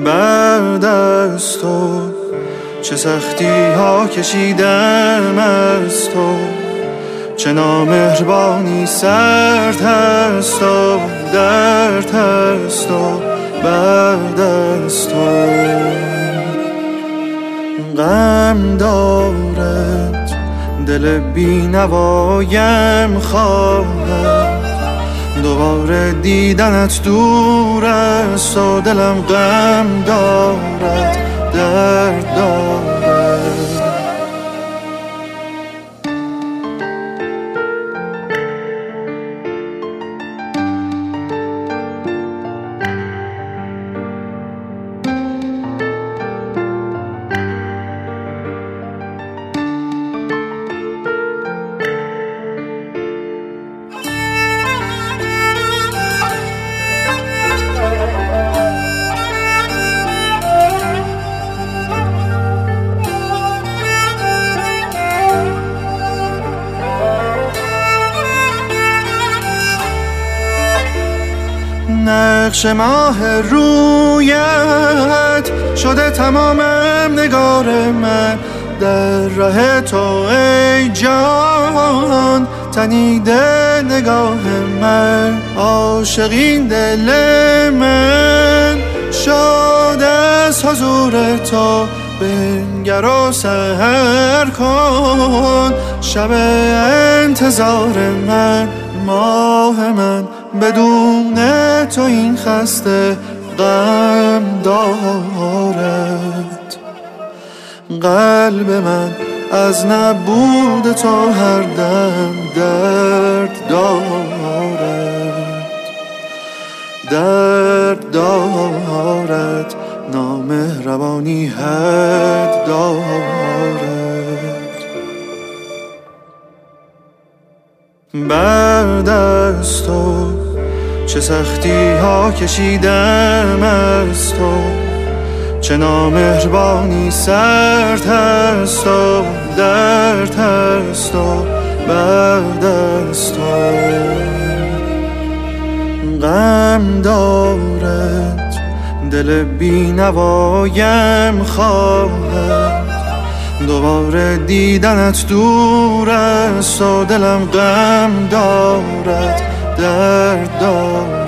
بعد از تو چه سختی ها کشیدم از تو، چه نامهربانی سرد هست و درد هست و بعد از تو غم دارد دل بی نوایم خواهد، دوباره دیدنت دور است و دلم غم دارد درد دارد. نقش ماه رویت شده تمامم نگار من، در راه تو ای جان تنیده نگاه من، عاشقین دل من شاد از حضور تو، بنگر و سحر کن شب انتظار من، ماه من بدون تو این خسته غم دارد، قلب من از نبود تو هر دم درد دارد، درد دارد، نامهربانی حد دارد. بعد از تو چه سختی ها کشیدم از تو، چه نامهربانی سرد هست و درد هست و بعد از تو غم دارد دل بی نوایم خواهد، دوباره دیدنت دور است و دلم غم دارد درد دارد.